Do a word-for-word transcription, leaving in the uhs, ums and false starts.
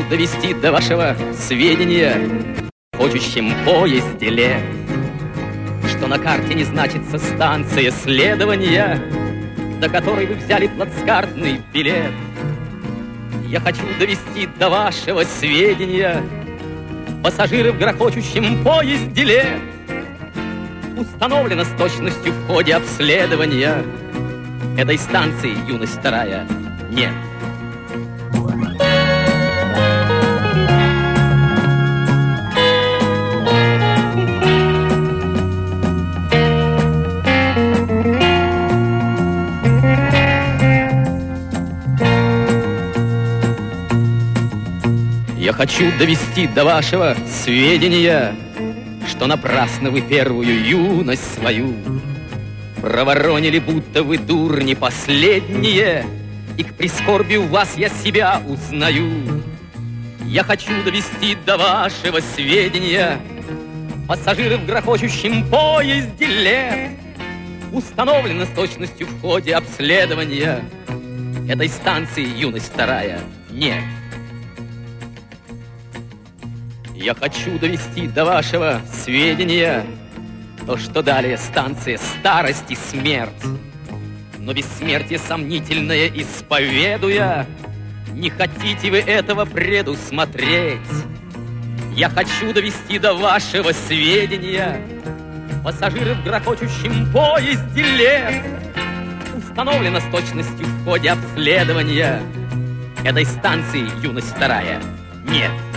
довести до вашего сведения в хочущем поезде лет, что на карте не значится станция следования, до которой вы взяли плацкартный билет. Я хочу довести до вашего сведения пассажиры в грохочущем поезде лет. Установлено с точностью в ходе обследования этой станции, юность вторая, нет. Я хочу довести до вашего сведения, что напрасно вы первую юность свою проворонили, будто вы дурни последние, и к прискорбию вас я себя узнаю. Я хочу довести до вашего сведения пассажиры в грохочущем поезде лет. Установлено с точностью в ходе обследования этой станции, юность вторая, нет. Я хочу довести до вашего сведения то, что далее станция старость и смерть. Но бессмертие сомнительное исповедуя, не хотите вы этого предусмотреть. Я хочу довести до вашего сведения пассажиры в грохочущем поезде лет. Установлено с точностью в ходе обследования этой станции, юность вторая, нет.